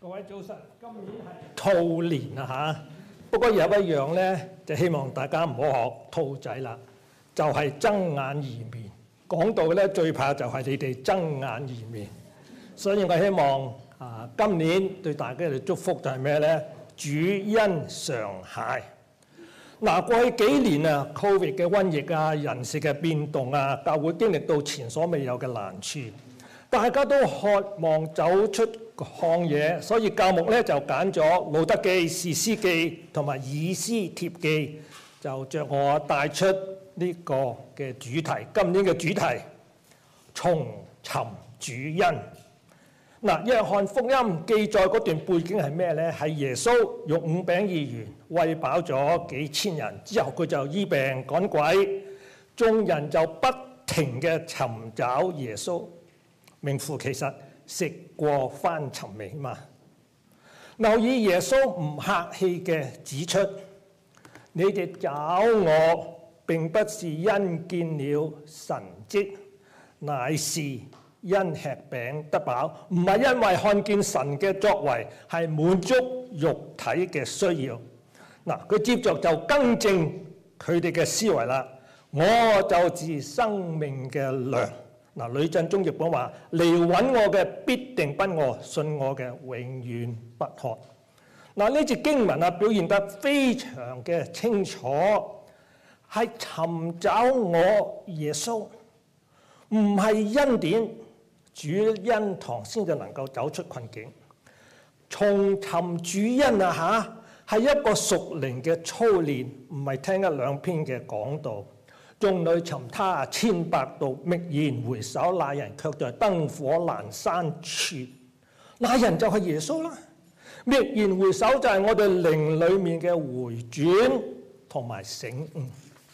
各位早晨，今年係兔年啊，不過有一樣咧，就希望大家唔好學兔仔啦，就係睜眼移面。講到咧最怕就係你哋睜眼移面，所以我希望今年對大家嘅祝福就係咩咧？主恩常偕。過去幾年啊，Covid 嘅瘟疫啊，人事嘅變動啊，教會經歷到前所未有嘅難處，大家都渴望走出曠野，所以教牧咧就揀咗《路德記》、《士師記》同埋《以斯帖記》，就着我帶出呢個嘅主題。今年嘅主題重尋主恩。約翰福音記載嗰段背景係咩呢？係耶穌用5餅2魚餵飽咗幾千人之後，佢就醫病趕鬼，眾人就不停嘅尋找耶穌，名副其實食過翻尋味嘛。留意耶穌唔客氣嘅指出：你哋找我並不是因見了神蹟，乃是因吃餅得飽，唔係因為看見神嘅作為，係滿足肉體嘅需要。佢接着就更正佢哋嘅思維啦。我就是生命嘅糧。呂振中譯本話：嚟揾我嘅必定不餓，信我嘅永遠不渴。呢節經文表現得非常嘅清楚，係尋找我耶穌，唔係恩典。主恩堂先至能夠走出困境，重尋主恩係一個屬靈嘅操練，唔係聽一兩篇嘅講道。眾女尋他千百度，驀然回首，那人卻在燈火闌珊處。那人就係耶穌啦。驀然回首就係我哋靈裏面嘅回轉同埋醒悟。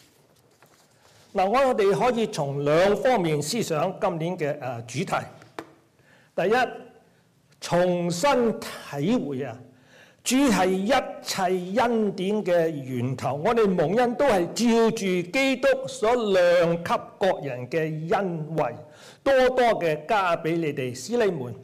我哋可以從兩方面思想今年嘅主題。第一，重新體會主係一切恩典嘅源頭。我哋蒙恩都係照住基督所量給各人嘅恩惠，多多嘅加俾你哋，使你們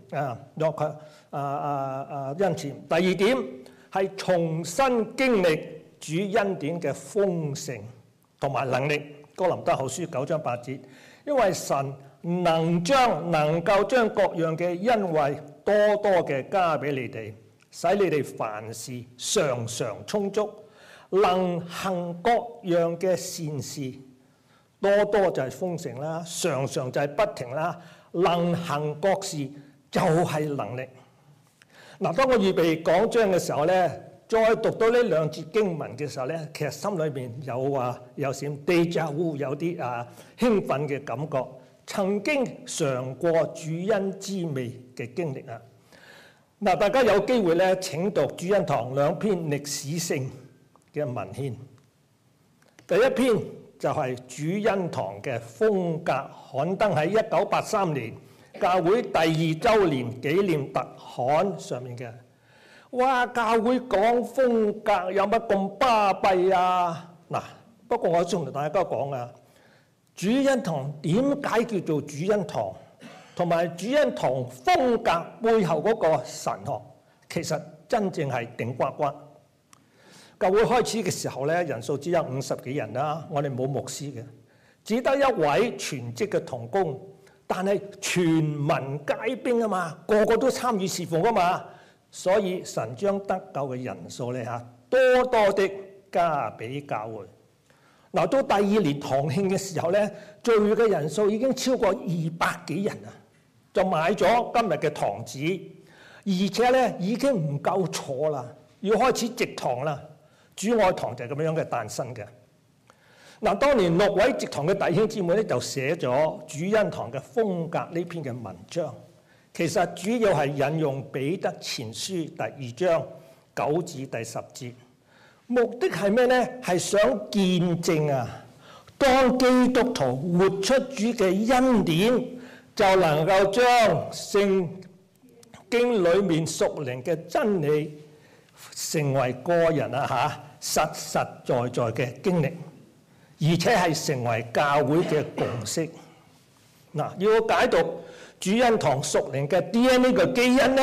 恩賜。第二點係重新經歷主恩典嘅豐盛同埋能力。哥林多後書9章8節，因為神能夠將各樣嘅恩惠多多嘅加俾你哋，使你哋凡事常常充足，能行各樣嘅善事。多多就係豐盛啦，常常就係不停啦，能行各事就係能力。當我預備講章嘅時候咧，再讀到呢兩節經文嘅時候咧，其實心裏邊有閃 déjà vu， 有啲興奮嘅感覺，曾經嘗過主恩滋味嘅經歷啊！大家有機會咧，請讀主恩堂兩篇歷史性嘅文獻。第一篇就係主恩堂嘅風格，刊登喺1983年教會第2週年紀念特刊上面嘅。哇！教會講風格有乜咁巴閉啊？不過我想同大家講主恩堂點解叫做主恩堂，同埋主恩堂風格背後嗰個神學，其實真正係頂呱呱。教會開始嘅時候咧，人數只有50幾人啦，我哋冇牧師嘅，只得一位全職嘅同工，但係全民皆兵啊嘛，個個都參與侍奉啊嘛。所以神將得救嘅人數咧多多的加俾教會。到第2年堂慶嘅時候咧，聚會嘅人數已經超過200幾人啊，就買咗今日嘅堂址，而且咧已經唔夠坐啦，要開始植堂啦。主愛堂就係咁樣嘅誕生嘅。當年6位植堂嘅弟兄姊妹咧就寫咗主恩堂嘅風格呢篇嘅文章。其實主要係引用彼得前書第2章9至第10節，目的係咩呢？係想見證當基督徒活出主嘅恩典，就能夠將聖經裡面屬靈嘅真理成為個人實實在在嘅經歷，而且係成為教會嘅共識。要解讀主恩堂屬靈嘅 DNA 嘅基因咧，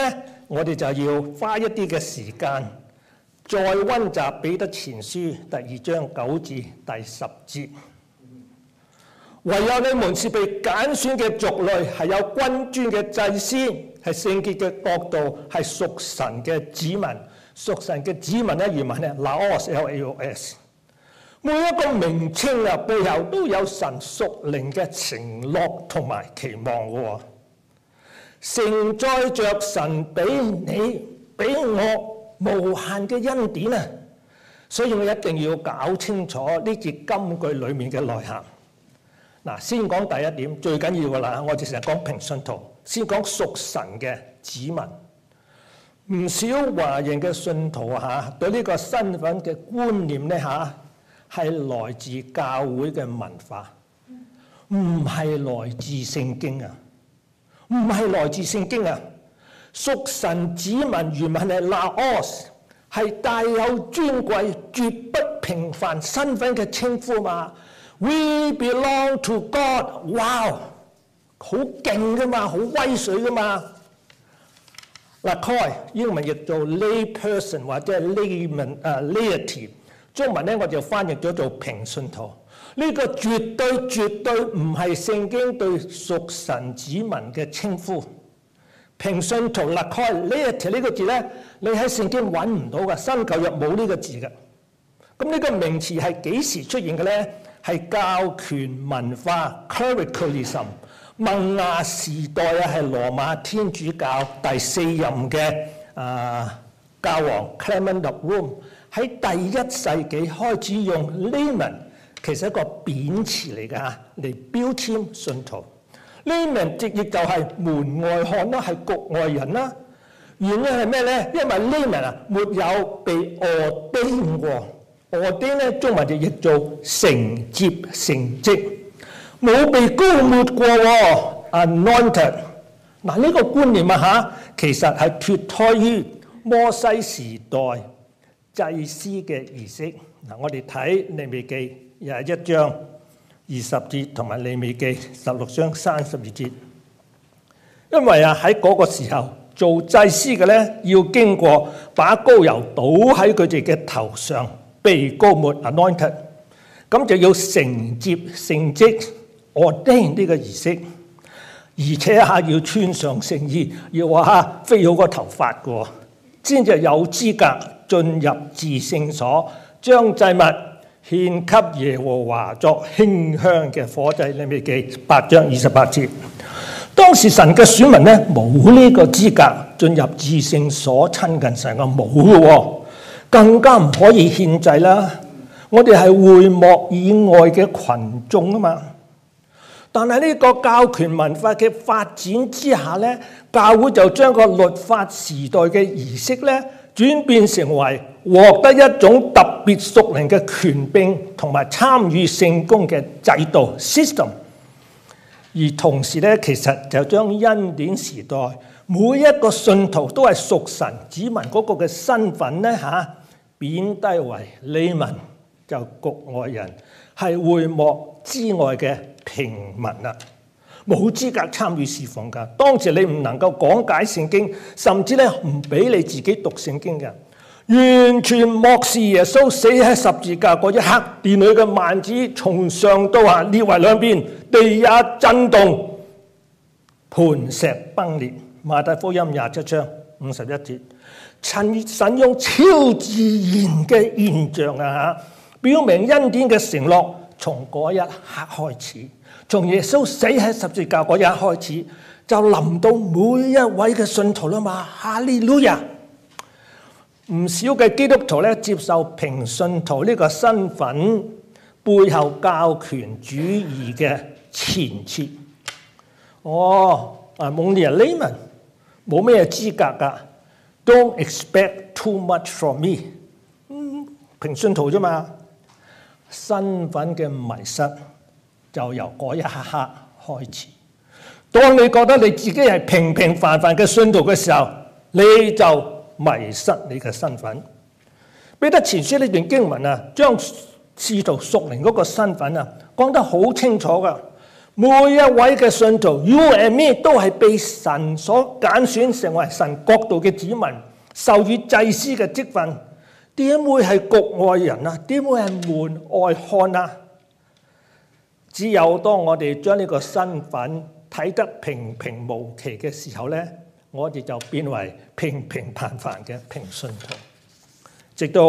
我哋就要花一啲嘅時間，再溫習彼得前書第2章9至第10節。唯有你們是被揀選嘅族類，係有君尊嘅祭司，係聖潔嘅國度，係屬神嘅子民。屬神嘅子民咧，原文咧 Laos L-A-O-S。每一個名稱啊，背後都有神屬靈嘅承諾同埋期望嘅喎。承載着神俾你俾我無限嘅恩典啊！所以我一定要搞清楚呢節金句裡面嘅內涵。嗱，先講第一點，最緊要嘅啦，我哋成日講平信徒，先講屬神嘅子民。唔少華人嘅信徒對呢個身份嘅觀念咧係來自教會嘅文化，唔係來自聖經啊！唔係來自聖經啊！屬神子民原文係 Laos， 係帶有尊貴、絕不平凡身份嘅稱呼嘛。We belong to God， 哇，好勁噶嘛，好威水噶嘛。Laity 英文譯做 lay person 或者係 laity， 中文咧我就翻譯咗做平信徒。呢個絕對唔係聖經對屬神子民嘅稱呼。平信徒 laity 呢個字咧，你喺聖經揾唔到嘅，新舊約冇呢個字嘅。咁呢個名詞係幾時出現嘅咧？係教權文化 clericalism。萌芽時代係羅馬天主教第4任嘅教皇 Clement of Rome 喺第1世紀開始用 layman， 其實係一個貶詞嚟㗎嚟標籤信徒。layman 直譯就係門外漢啦，係局外人啦。原因係咩咧？因為 layman 沒有被 ordain 過 ，ordain 咧中文就譯做承接承職。冇被膏抹過，anointed。嗱呢個觀念其實係脫胎於摩西時代祭司嘅儀式。嗱，我哋睇利未記21章20節同埋利未記16章32節。因為喺嗰個時候做祭司嘅咧，要經過把膏油倒喺佢哋嘅頭上，被膏抹 anointed， 咁就要承接聖職。ordain 呢個儀式，而且要穿上聖衣，要飛好個頭髮嘅，先至有資格進入至聖所，將祭物獻給耶和華作馨香嘅火祭。利未記8章28節。當時神嘅選民咧冇呢個資格進入至聖所親近神嘅，冇嘅，更加唔可以獻祭啦。我哋係會幕以外嘅群眾啊嘛。但係呢個教權文化嘅發展之下咧，教會就將個律法時代嘅儀式咧轉變成為獲得一種特別屬靈嘅權柄同埋參與聖工嘅制度 system， 而同時咧其實就將恩典時代每一個信徒都係屬神子民嗰個嘅身份咧貶低為layman，就局外人，係會幕之外嘅平民啦，冇資格參與侍奉㗎。當時你唔能夠講解聖經，甚至咧唔俾你自己讀聖經嘅，完全漠視耶穌死喺十字架嗰一刻，殿裏嘅幔子從上到下裂為兩邊，地也震動，磐石崩裂。馬太福音27章51節，神用超自然嘅現象表明恩典嘅承諾。從嗰一刻開始，從耶穌死喺十字架嗰一刻開始，就臨到每一位嘅信徒啦嘛。哈利路亞！唔少嘅基督徒咧接受平信徒呢個身份背後教權主義嘅前設。only a layman， 冇咩資格㗎。Don't expect too much from me。平信徒啫嘛。身份嘅迷失就由嗰一刻開始。當你覺得你自己係平平凡凡嘅信徒嘅時候，你就迷失你嘅身份。彼得前書呢段經文將使徒屬靈嗰個身份講得好清楚噶。 每一位嘅信徒 ，you and me 都係被神所揀選成為神國度嘅子民，授予祭司嘅職分。點會係局外人啊？點會係門外漢啊？只有當我哋將呢個身份睇得平平無奇嘅時候呢，我哋就變為平平凡凡嘅平信徒。直到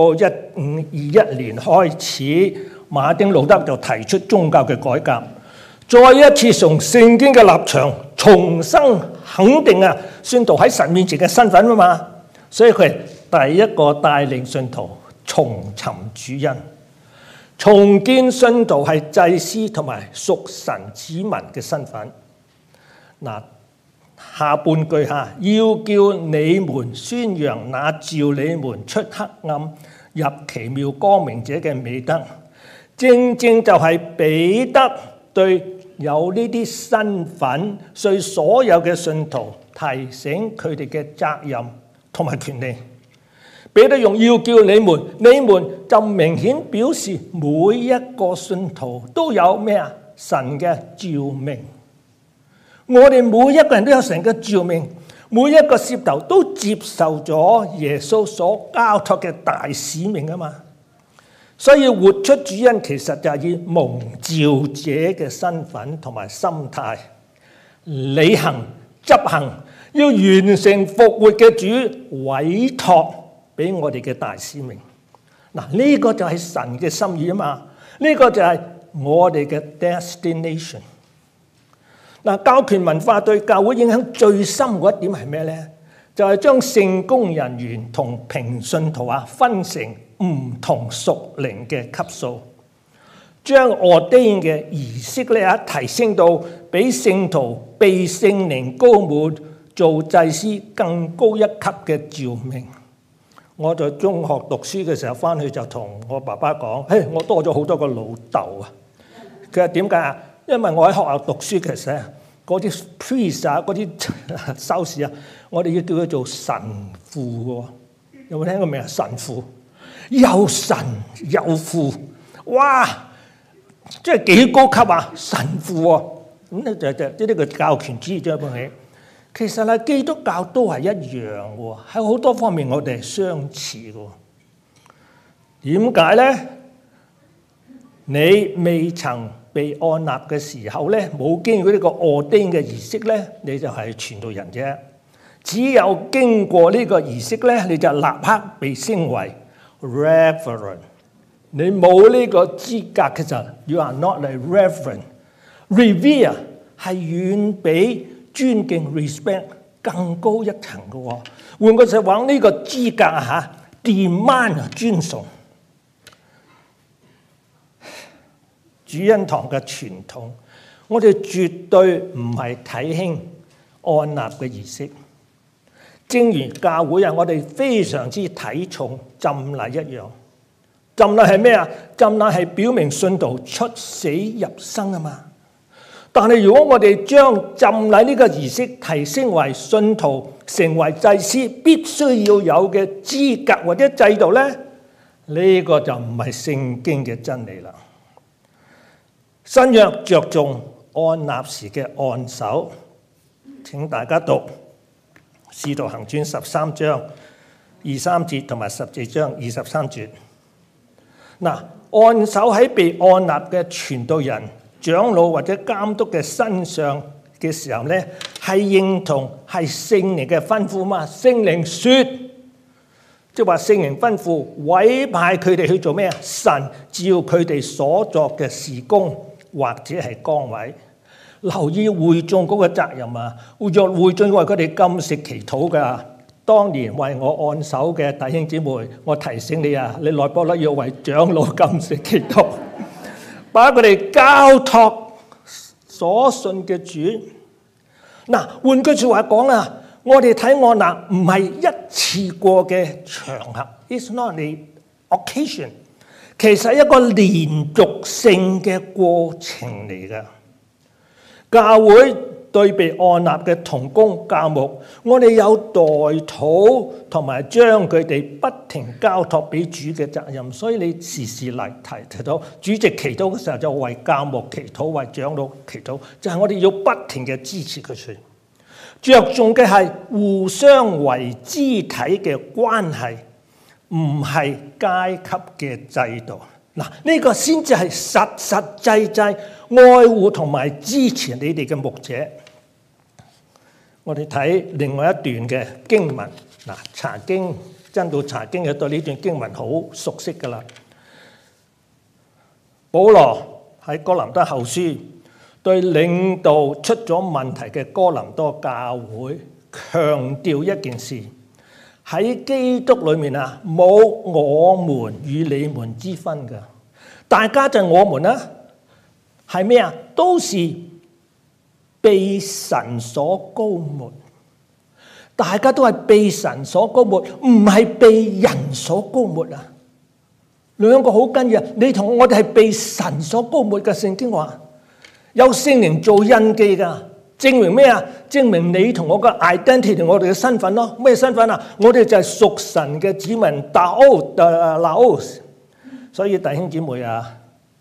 1521年開始，馬丁路德就提出宗教嘅改革。再一次從聖經嘅立場重新肯定信徒喺神面前嘅身份啊嘛，所以佢係第一個帶領信徒重尋主恩，重建信徒係祭司同埋屬神子民嘅身份。嗱，下半句要叫你們宣揚那召你們出黑暗入奇妙光明者嘅美德，正正就係彼得對有呢啲身份，對所有嘅信徒提醒佢哋嘅責任同埋權利。彼得用要叫你們，你們就明顯表示每一個信徒都有咩啊？神嘅召命。我哋每一個人都有神嘅召命，每一個攝頭都接受咗耶穌所交託嘅大使命啊嘛。所以活出主恩，其實就係以蒙召者嘅身份同埋心態，履行執行，要完成復活嘅主委託俾我哋嘅大使命。嗱，呢個就係神嘅心意啊嘛，呢個就係我哋嘅 destination。嗱，教權文化對教會影響最深嗰一點係咩呢？就係將聖工人員同平信徒分成唔同屬靈嘅級數，將 ordain 嘅儀式提升到比聖徒被聖靈膏抹做祭司更高一級嘅召命。我在中學讀書嘅時候翻去就同我爸爸講：我多咗好多個老豆啊！佢話點解啊？因為我喺學校讀書嘅時候，嗰啲 priest 嗰啲修士我哋要叫佢做神父喎。有冇聽過未啊？神父又神又父，哇！即係幾高級啊！神父喎，咁咧就呢個教權主義將佢起。其實基督教都係一樣喎，喺好多方面我哋係相似嘅。點解咧？你未曾被按立嘅時候咧，冇經過呢個 ordain 嘅儀式咧，你就係傳道人啫。只有經過呢個儀式咧，你就立刻被升為 Reverend。你冇呢個資格嘅時候 ，You are not a Reverend。Revere 係遠比尊敬 respect 更高一層嘅喎。換句實話，呢個資格demand 尊崇。主恩堂嘅傳統，我哋絕對唔係睇輕按立嘅儀式。正如教會我哋非常之睇重浸禮一樣。浸禮係咩啊？浸禮係表明信徒出死入生啊嘛。但係如果我哋將浸禮呢個儀式提升為信徒成為祭司必須要有嘅資格或者制度咧，呢個就唔係聖經嘅真理啦。新約着重按立時嘅按手，請大家讀《使徒行傳》13章23節同埋14章23節。嗱，按手喺被按立嘅傳道人、長老或者監督嘅身上嘅時候咧，係認同係聖靈嘅吩咐嘛？聖靈說，即係話聖靈吩咐委派佢哋去做咩啊？神照佢哋所作嘅事工或者係崗位，留意會眾嗰個責任啊！會眾為佢哋禁食祈禱㗎。當年為我按手嘅弟兄姊妹，我提醒你啊，你來波啦要為長老禁食祈禱，把佢哋交託所信嘅主。嗱，換句説話講啊，我哋睇按立唔係一次過嘅場合 ，It's not an occasion。其實係一個連續性嘅過程嚟㗎。教會對被按立嘅同工教牧，我哋有代禱同埋將佢哋不停交託俾主嘅責任。所以你時時嚟提到主席祈禱嘅時候，就為教牧祈禱，為長老祈禱，就係我哋要不停嘅支持佢哋。着重嘅係互相為肢體嘅關係，唔係階級嘅制度。嗱，呢個先至係實實際際愛護同埋支持你哋嘅牧者。我哋睇另外一段嘅經文。嗱，查經真道查經嘅對呢段經文好熟悉㗎啦。保羅喺哥林多後書對領導出咗問題嘅哥林多教會強調一件事：喺基督裏面啊，冇我們與你們之分㗎，大家就係我們啦，係咩啊？都是被神所膏抹，大家都係被神所膏抹，唔係被人所膏抹啊！兩個好緊要，你同我哋係被神所膏抹嘅。聖經話有聖靈做印記㗎，證明咩啊？證明你同我嘅 identity， 我哋嘅身份咯。咩身份啊？我哋就係屬神嘅子民，Laos。所以弟兄姊妹啊，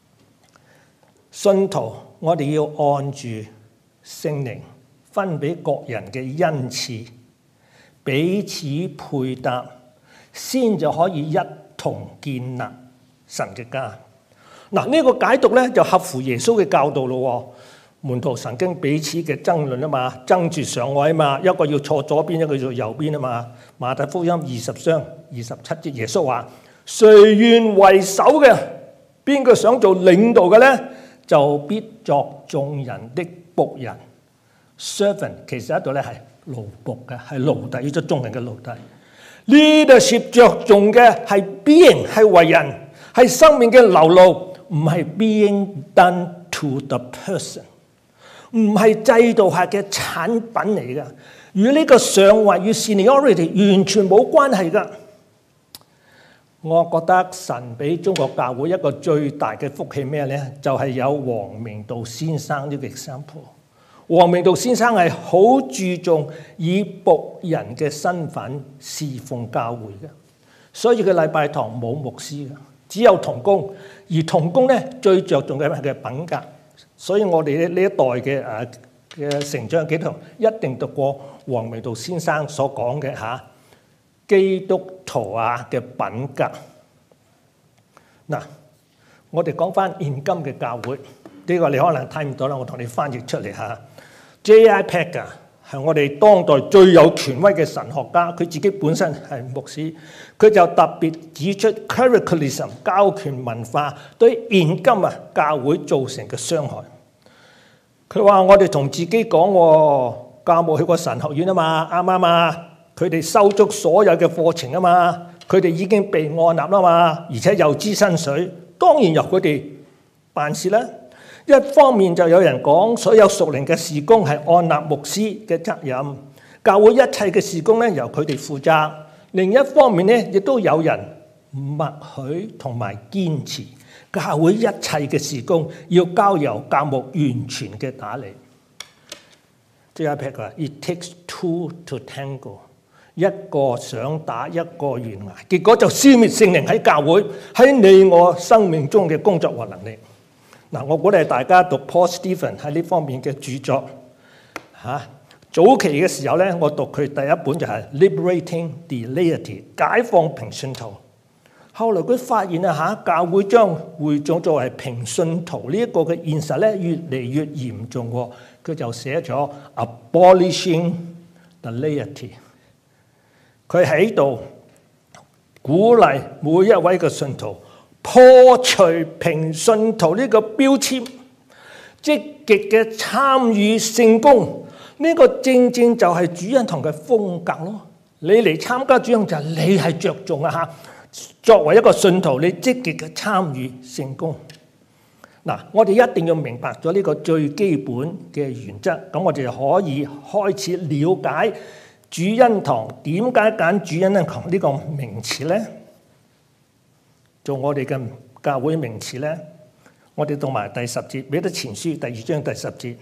信徒我哋要按住聖靈分俾各人嘅恩賜，彼此配搭，先就可以一同建立神嘅家。嗱，呢個解讀咧就合乎耶穌嘅教導咯。門徒曾經彼此嘅爭論啊嘛，爭住上位啊嘛，一個要坐左邊，一個要坐右邊啊嘛。馬太福音20章27節，耶穌話：誰願為首嘅？邊個想做領導嘅咧？就必作眾人的僕人。servant 其實喺度咧係奴僕嘅，係奴隸，即係眾人嘅奴隸。leadership 着重嘅係 being， 係為人，係生命嘅流露，唔係 being done to the person， 唔係制度下嘅產品嚟㗎。與呢個上位與 seniority 完全冇關係㗎。我覺得神俾中國教會一個最大嘅福氣咩咧？就係有王明道先生呢個 example。王明道先生係好注重以僕人嘅身份侍奉教會嘅，所以佢禮拜堂冇牧師嘅，只有同工。而同工咧最着重嘅係品格，所以我哋呢一代嘅成長基督徒一定讀過王明道先生所講嘅基督徒嘅品格。嗱，我哋講翻現今嘅教會，呢個你可能睇唔到啦，我同你翻譯出嚟嚇。J.I. Packer 係我哋當代最有權威嘅神學家，佢自己本身係牧師，佢就特別指出 clericalism 教權文化對現今教會造成嘅傷害。佢話我哋同自己講，教牧去過神學院啊嘛，啱唔啱啊？佢哋收足所有嘅課程啊嘛，佢哋已經被按立啦嘛，而且又知薪水，當然由佢哋辦事啦。一方面就有人講，所有屬靈嘅事工係按立牧師嘅責任，教會一切嘅事工咧由佢哋負責。另一方面咧，亦都有人默許同埋堅持，教會一切嘅事工要交由教牧完全嘅打理。J.I. Packer 話 ：It takes two to tango。一個想打，一個懸崖，結果就消滅聖靈喺教會喺你我生命中嘅工作和能力。嗱，我鼓勵大家讀 Paul Stephen 喺呢方面嘅著作早期嘅時候咧，我讀佢第一本就係 Liberating the Laity， 解放平信徒。後來佢發現教會將會眾作為平信徒呢一個嘅現實咧越嚟越嚴重喎，佢就寫咗 Abolishing the Laity。佢喺度鼓勵每一位嘅信徒破除平信徒呢個標籤，積極嘅參與聖工。呢個正正就係主恩堂嘅風格咯。你嚟參加主恩就係你係着重作為一個信徒，你積極嘅參與聖工。嗱，我哋一定要明白咗呢個最基本嘅原則，咁我哋就可以開始了解主恩堂點解揀主恩堂呢個名詞咧，做我哋嘅教會名詞咧。我哋讀埋第10節，彼得前書第2章第10節。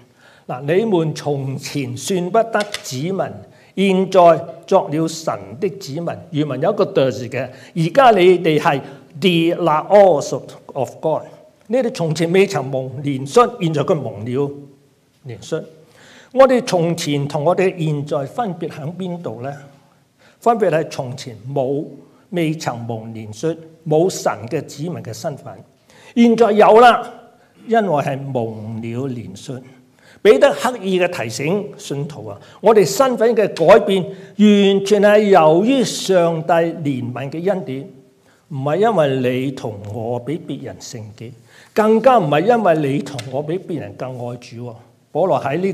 嗱，你們從前算不得子民，現在作了神的子民。原文有一個 the 字嘅，而家你哋係 the laos of God。你哋從前未曾蒙憐恤，現在佢蒙了憐恤。我哋從前同我哋現在分別喺邊度呢？分別係從前未曾蒙憐恤，冇神嘅子民嘅身份，現在有啦，因為係蒙了憐恤。彼得刻意嘅提醒信徒啊，我哋身份嘅改變完全係由於上帝憐憫嘅恩典，唔係因為你同我比別人聖潔，更加唔係因為你同我比別人更愛主。保羅喺呢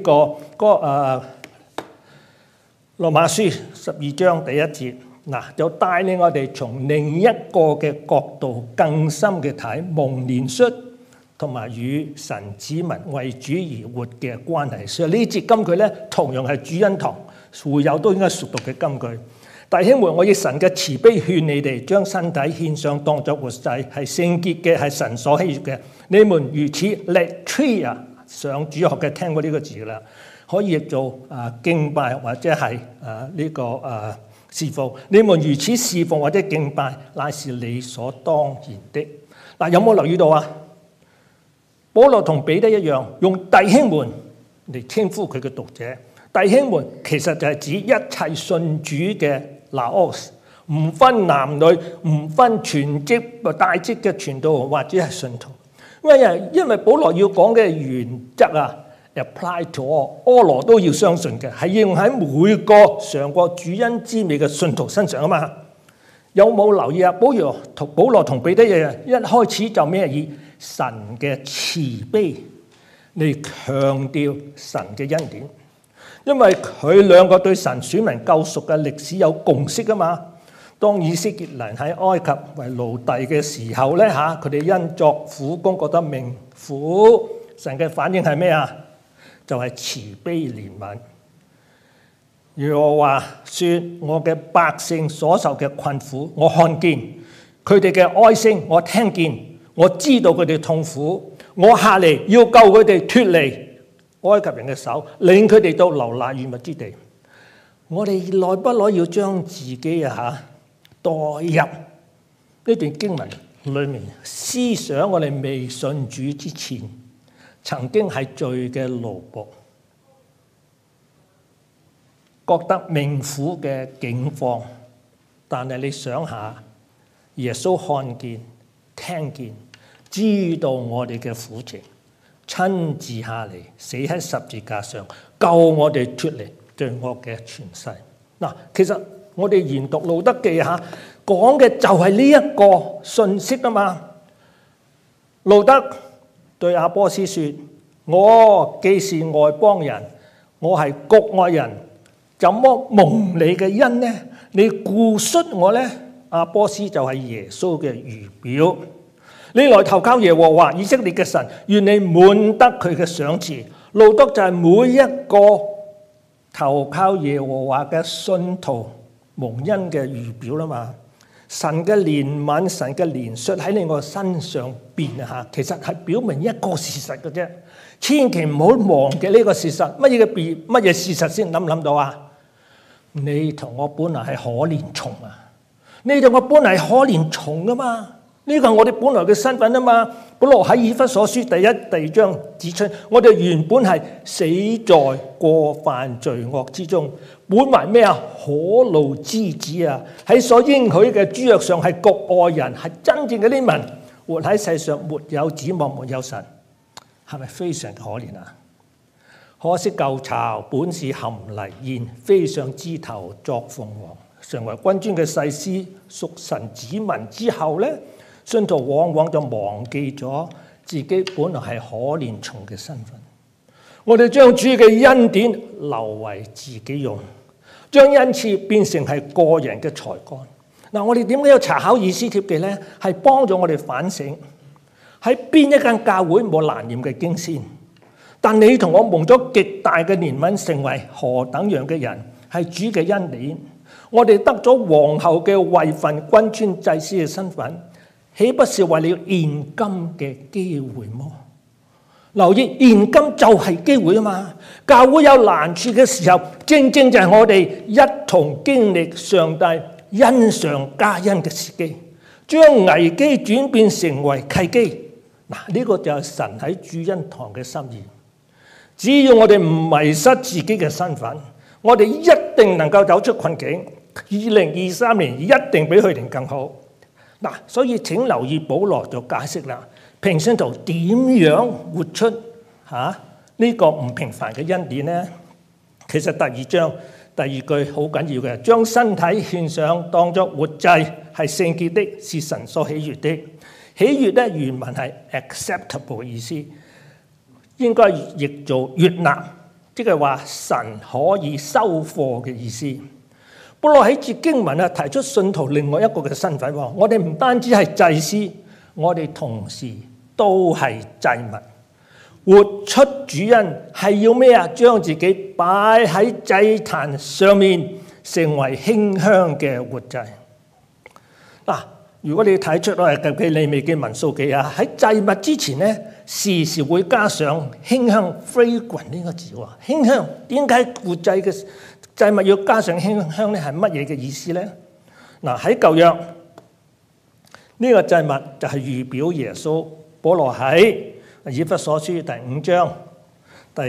羅馬書12章第1節，就帶領我哋從另一個嘅角度更深嘅睇蒙憐恤同埋與神子民為主而活嘅關係。所以呢節金句咧，同樣係主恩堂會友都應該熟讀嘅金句。弟兄們，我以神嘅慈悲勸你哋，將身體獻上當作活祭，係聖潔嘅，係神所喜悅嘅。你們如此latria，上主學嘅聽過呢個字啦，可以譯做敬拜或者係侍奉。你們如此侍奉或者敬拜，乃是理所當然的。嗱，有冇留意到啊？保羅同彼得一樣，用弟兄們嚟稱呼佢嘅讀者。弟兄們其實就係指一切信主嘅 laos， 唔分男女，唔分全職或帶職嘅傳道或者係信徒。因為保羅要講嘅原則啊 ，apply to all 羅都要相信嘅，係用喺每個嘗過主恩滋味嘅信徒身上啊嘛。有冇留意啊？保羅同彼得一樣，一開始就咩以神嘅慈悲嚟強調神嘅恩典，因為佢兩個對神選民救贖嘅歷史有共識啊嘛。當以色列人喺埃及為奴隸嘅時候咧，佢哋因作苦工覺得命苦，神嘅反應係咩啊？就係慈悲憐憫。耶和華說：我嘅百姓所受嘅困苦，我看見；佢哋嘅哀聲，我聽見。我知道佢哋痛苦，我下嚟要救佢哋脫離埃及人嘅手，領佢哋到流奶與蜜之地。我哋耐不耐要將自己代入呢段經文裏面，思想我哋未信主之前曾經係罪嘅奴僕，覺得命苦嘅境況。但係你想下，耶穌看見、聽見、知道我哋嘅苦情，親自下嚟死喺十字架上，救我哋脫離罪惡嘅權勢。其實我哋研讀路德記講嘅就係呢一個信息啊嘛。路德對阿波斯說：我既是外邦人，我係局外人，怎麼蒙你嘅恩呢？你顧恤我呢？阿波斯就係耶穌嘅預表。你來投靠耶和華以色列嘅神，願你滿得佢嘅賞賜。路德就係每一個投靠耶和華嘅信徒蒙恩嘅預表啦嘛。神嘅憐憫、神嘅憐恤喺你我身上邊其實係表明一個事實嘅啫。千祈唔好忘記呢個事實。乜嘢事實先？諗唔諗到啊？你同我本來係可憐蟲啊！你同我本來係可憐蟲噶嘛？呢個係我哋本來嘅身份啊嘛。保羅喺以弗所書第1、第2章指出，我哋原本係死在過犯罪惡之中，本為咩啊？可怒之子啊！喺所應許嘅諸約上係局外人，係真正嘅呢民，活喺世上沒有指望，沒有神，係咪非常可憐啊？可惜舊巢本是含泥燕，飛上枝頭作鳳凰。成為君尊嘅祭司，屬神子民之後咧，信徒往往就忘記咗自己本來係可憐蟲嘅身份。我哋將主嘅恩典留為自己用，將恩賜變成係個人嘅才幹。我哋點解要查考以斯帖記咧？係幫助我哋反省喺邊一間教會冇難念嘅經先。但你同我蒙咗極大嘅憐憫，成為何等樣嘅人？係主嘅恩典。我哋得咗皇后嘅位份、君尊祭司嘅身份，豈不是為了現今嘅機會麼？ 留意，現今就係機會啊嘛！教會有難處嘅時候，正正就係我哋一同經歷上帝恩上加恩嘅時機，將危機轉變成為契機。嗱，呢個就係神喺主恩堂嘅心意。只要我哋唔迷失自己嘅身份，我哋一定能夠走出困境。2023年一定比去年更好。嗱，所以請留意保羅就解釋啦。平信徒點樣活出呢個唔平凡嘅恩典呢？其實第二章第二句好緊要嘅，將身體獻上當作活祭，係聖潔的，是神所喜悅的。喜悅咧原文係 acceptable 嘅意思，應該譯做悅納，即係話神可以收貨嘅意思。保羅喺節經文提出信徒另外一個嘅身份，我哋唔單止係祭司，我哋同時都係祭物，活出主恩係要咩啊？將自己擺喺祭壇上面，成為馨香嘅活祭。嗱，如果你睇出嚟嘅利未記民數記啊，喺祭物之前咧，時時會加上馨香 fragrant 呢個字喎。馨香點解活祭嘅祭物要加上馨香咧？係乜嘢嘅意思咧？嗱，喺舊約呢個祭物就係預表耶穌。保羅喺以弗所書第5章第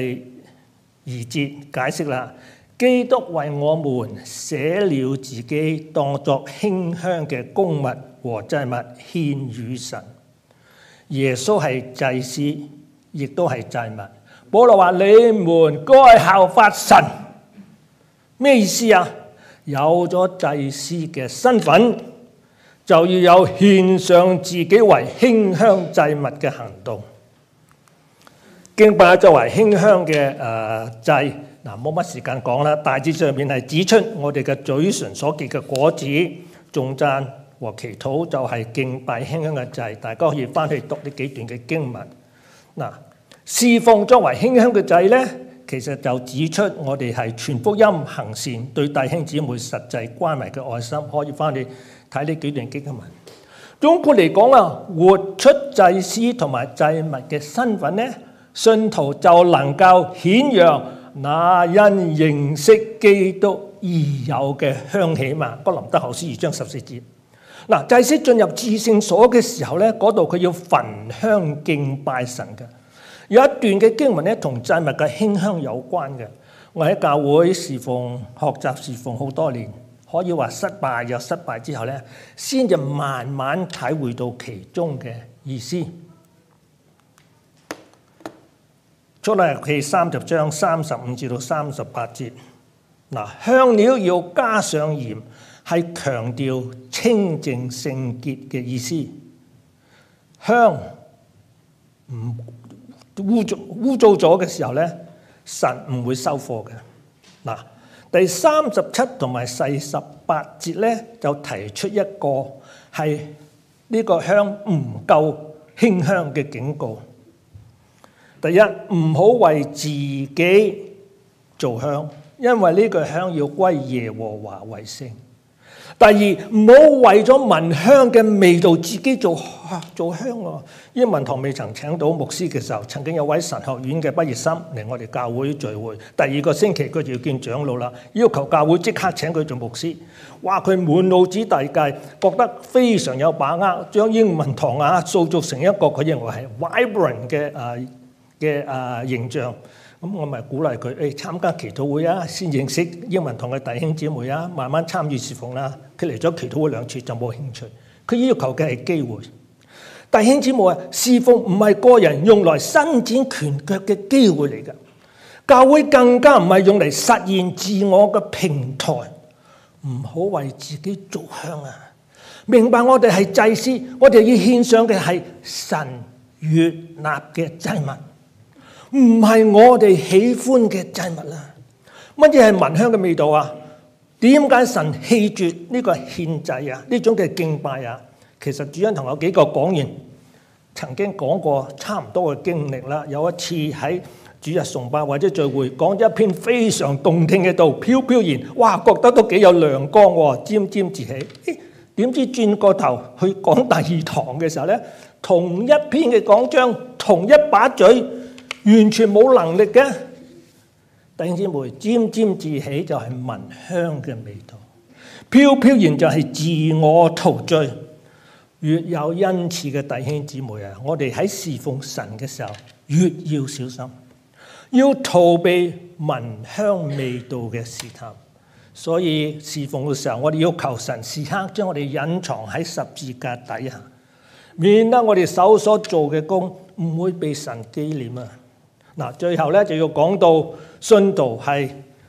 2節解釋啦，基督為我們捨了自己，當作馨香嘅供物和祭物獻與神。耶穌係祭司，亦都係祭物。保羅話：你們該效法神。咩意思啊？有咗祭司嘅身份，就要有獻上自己為馨香祭物嘅行動。敬拜作為馨香嘅祭，嗱，冇乜時間講啦。大致上面係指出我哋嘅嘴唇所結嘅果子，頌讚和祈禱就係敬拜馨香嘅祭。大家可以翻去讀呢幾段嘅經文。嗱，侍奉作為馨香嘅祭咧，其實就指出我哋係傳福音行善，對弟兄姊妹實際關懷嘅愛心。可以翻去睇呢幾段經文。總括嚟講啊，活出祭司同埋祭物嘅身份咧，信徒就能夠顯揚那因認識基督而有嘅香氣嘛。哥林多後書2章14節。嗱，祭司進入至聖所嘅時候咧，嗰度佢要焚香敬拜神嘅。有一段嘅經文咧，同祭物嘅馨香有關嘅。我喺教會侍奉、學習侍奉好多年，可以話失敗又失敗之後咧，先至慢慢體會到其中嘅意思。出嚟係30章35至到38節。嗱，香料要加上鹽，係強調清淨聖潔嘅意思。香唔污糟咗嘅時候咧，神唔會收貨嘅。嗱，第37同埋48節咧，就提出一個係呢個香唔夠馨香嘅警告。第一，唔好為自己做香，因為呢個香要歸耶和華為聖。第二，唔好為咗聞香嘅味道自己做香喎。英文堂未曾請到牧師嘅時候，曾經有位神學院嘅畢業生嚟我哋教會聚會，第2個星期佢就要見長老啦，要求教會即刻請佢做牧師。哇！佢滿腦子大計，覺得非常有把握，將英文堂塑造成一個佢認為係 vibrant 嘅形象。咁我咪鼓勵佢參加祈禱會啊，先認識英文堂嘅弟兄姊妹啊，慢慢參與侍奉啦。佢嚟咗祈禱會2次就冇興趣，佢要求嘅係機會。弟兄姊妹啊，侍奉唔係個人用來伸展拳腳嘅機會嚟㗎，教會更加唔係用嚟實現自我嘅平台。唔好為自己做香啊！明白我哋係祭司，我哋要獻上嘅係神悅納嘅祭物。唔係我哋喜歡嘅祭物啦。乜嘢係聞香嘅味道啊？點解神棄絕呢個獻祭啊？呢種嘅敬拜啊？其實主恩堂有幾個講員曾經講過差唔多嘅經歷啦。有一次喺主日崇拜或者聚會，講咗一篇非常動聽嘅道，飄飄然，哇，覺得都幾有亮光喎，沾沾自喜。點知轉個頭去講第2堂嘅時候咧，同一篇嘅講章，同一把嘴， 完全冇能力嘅。弟兄姊妹，沾沾自喜就係聞香嘅味道，飄飄然就係自我陶醉。越有恩賜嘅弟兄姊妹啊，我哋喺侍奉神嘅時候越要小心，要逃避聞香味道嘅試探。所以侍奉嘅時候，我哋要求神時刻將我哋隱藏喺十字架底下，免得我哋手所做嘅工唔會被神紀念啊！嗱，最後咧就要講到信徒係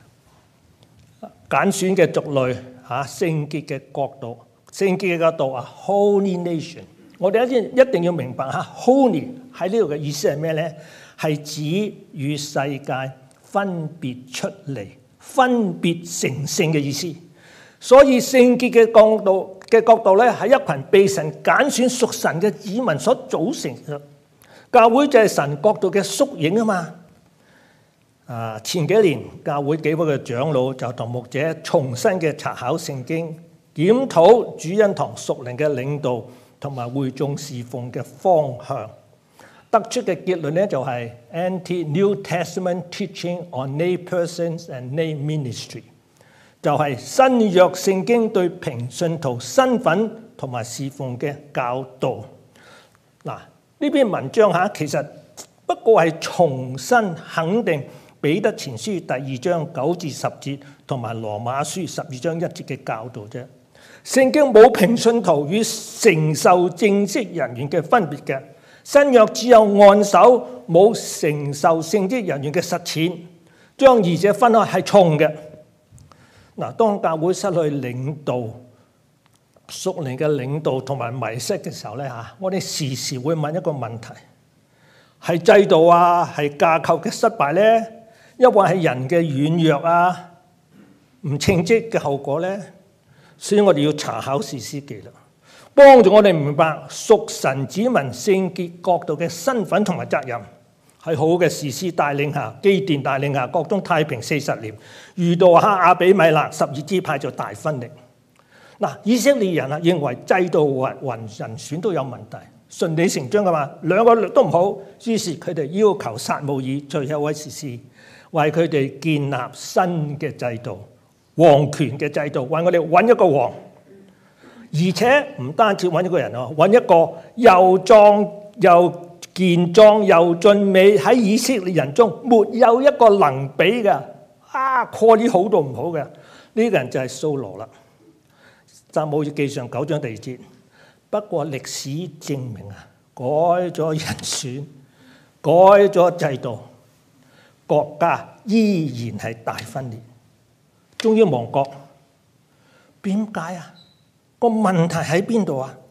揀選嘅族類嚇，聖潔嘅國度。聖潔嘅角度啊 ，Holy Nation， 我哋一定要明白嚇 ，Holy 喺呢度嘅意思係咩咧？係指與世界分別出嚟、分別成聖嘅意思。所以聖潔嘅角度咧，係一群被神揀選屬神嘅子民所組成嘅。教會就係神國度嘅縮影啊嘛。前幾年教會幾位嘅長老就同牧者重新嘅查考聖經。檢討主恩堂屬靈嘅領導同埋會眾侍奉嘅方向，得出嘅結論咧就係 Anti-New Testament Teaching on Lay Persons and Lay Ministry， 就係新約聖經對平信徒身份同埋侍奉嘅教導。嗱，呢篇文章嚇其實不過係重新肯定彼得前書第2章9至10節同埋羅馬書12章1節嘅教導啫。聖經冇平信徒與承受正職人員嘅分別嘅，新約只有按手冇承受聖職人員嘅實踐，將二者分開係錯嘅。嗱，當教會失去領導、屬靈嘅領導同埋迷失嘅時候咧嚇，我哋時時會問一個問題：係制度啊，係架構嘅失敗咧，抑或係人嘅軟弱啊、唔稱職嘅後果咧？所以我哋要查考士師記啦，幫助我哋明白屬神子民聖潔國度嘅身份同埋責任。喺好嘅士師帶領下，基甸帶領下，國中太平40年，遇到亞比米勒12支派就大分裂。嗱，以色列人啊認為制度或人選都有問題，順理成章噶嘛，兩個都唔好，於是佢哋要求撒母耳最後一位士師為佢哋建立新嘅制度。王權嘅制度，為我哋揾一個王，而且唔單止揾一個人啊，揾一個又壯又健壯又俊美，喺以色列人中沒有一個能比嘅，quality 好到唔好嘅，呢個人就係掃羅啦。撒母耳記上9章第2節。不過歷史證明啊，改咗人選，改咗制度，國家依然係大分裂。終於亡國，點解啊？個問題喺邊度啊？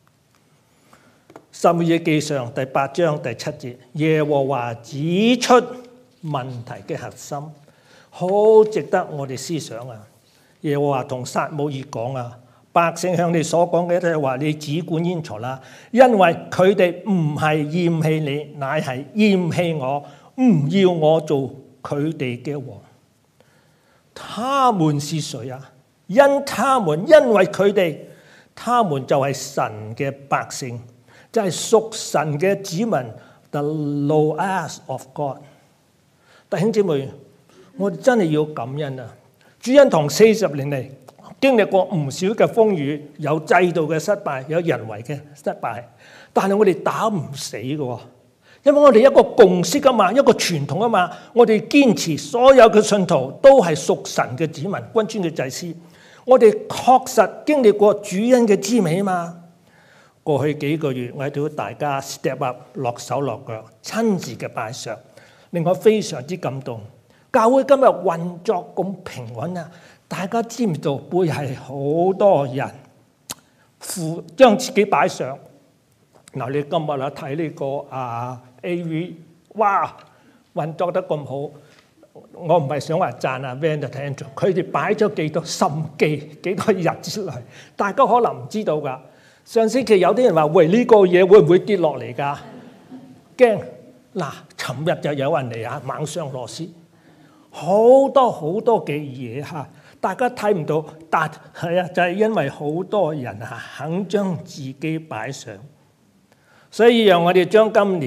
撒母耳記上第8章第7節，耶和華指出問題嘅核心，好值得我哋思想啊！耶和華同撒母耳講啊，百姓向你所講嘅就係話，你只管焉坐啦，因為佢哋唔係厭棄你，乃係厭棄我，唔要我做佢哋嘅王。他們是誰啊？因為佢哋，他們就係神嘅百姓，就係屬神嘅子民 ，the Loas of God。弟兄姊妹，我哋真係要感恩啊！主恩堂40年嚟經歷過唔少嘅風雨，有制度嘅失敗，有人為嘅失敗，但係我哋打唔死嘅。因為我哋一個共識啊嘛，一個傳統啊嘛，我哋堅持所有嘅信徒都係屬神嘅子民，君尊嘅祭司。我哋確實經歷過主恩嘅滋味啊嘛。過去幾個月，我睇到大家 step up 落手落腳，親自嘅拜上，令我非常之感動。教會今日運作咁平穩啊，大家知唔知道背係好多人將自己擺上。嗱，你今日啊睇呢個AV， 哇，運作得咁好，我唔係想話讚啊 Van 同 Andrew， 佢哋擺咗幾多心機，幾多日之內，大家可能唔知道㗎。上星期有啲人話：喂，呢個嘢會唔會跌落嚟㗎？驚！嗱，尋日就有人嚟啊，猛上螺絲，好多嘅嘢嚇，大家睇唔到，但係啊，就係因為好多人啊肯將自己擺上。所以讓我哋將今年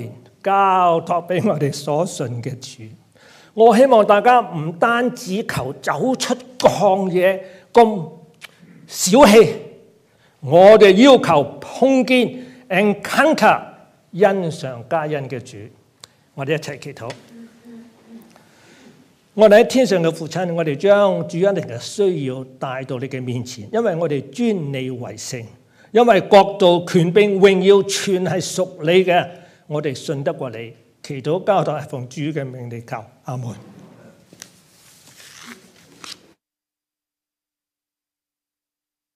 交託俾我哋所信嘅主。我希望大家唔單止求走出曠野咁小氣，我哋要求碰見 encounter 恩上加恩嘅主。我哋一齊祈禱。我哋喺天上嘅父親，我哋將主恩嘅需要帶到你嘅面前，因為我哋尊你為聖，因為國度、權柄、榮耀全係屬你嘅，我哋信得過你。祈禱交託係奉主嘅名嚟求，阿門。